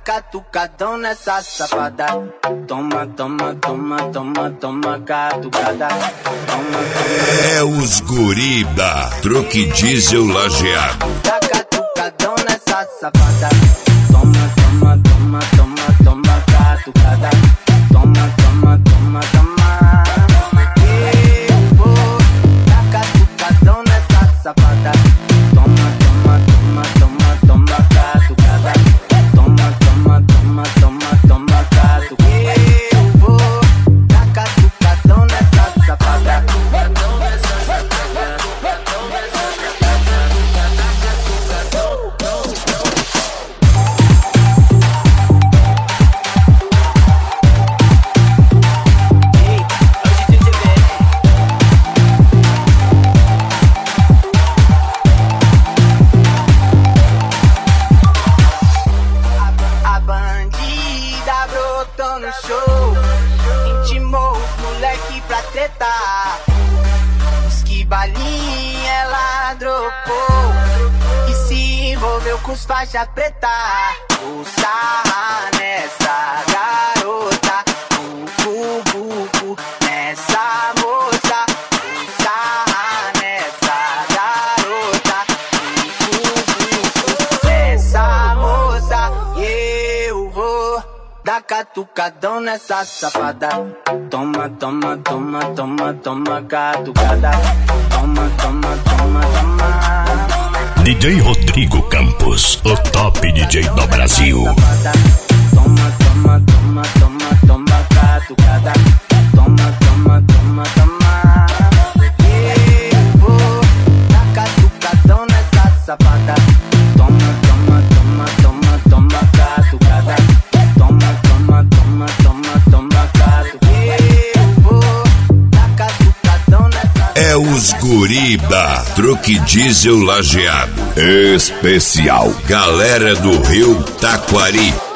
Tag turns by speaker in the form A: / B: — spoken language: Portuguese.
A: catucadão nessa safada. Toma, toma, toma, toma, toma, catucada. Toma, toma.
B: É os guri da Truque Diesel Lajeado.
A: Dá catucadão nessa safada. Toma, toma, toma, toma, toma, catucada. Toma, toma, toma, toma. Eu vou dar catucadão nessa safada. Toma, toma, toma, toma, toma, catucada. Toma, toma, toma, toma, toma, catucada. Eu vou dar catucadão nessa safada. A bandida brotou no show, intimou os moleque pra tretar. Diz que balinha ela dropou e se envolveu com os faixa preta. O sarra nessa garota, bucu, bucu nessa moça. O sarra nessa garota, bucu, bucu nessa moça. E eu vou dar catucadão nessa safada. Toma, toma, toma, toma, toma, catucada. Toma, toma, toma, toma.
B: DJ Rodrigo Campos, o top DJ do Brasil.
A: Toma, toma, toma, toma, toma, catucada. Toma, toma, toma, toma. Eu vou dar catucadão nessa safada. Toma, toma, toma, toma, toma, catucada. Toma, toma, toma, toma, toma, catucada. Eu vou dar catucadão nessa.
B: É os guri da Truque Diesel Lajeado. Especial Galera do Rio Taquari.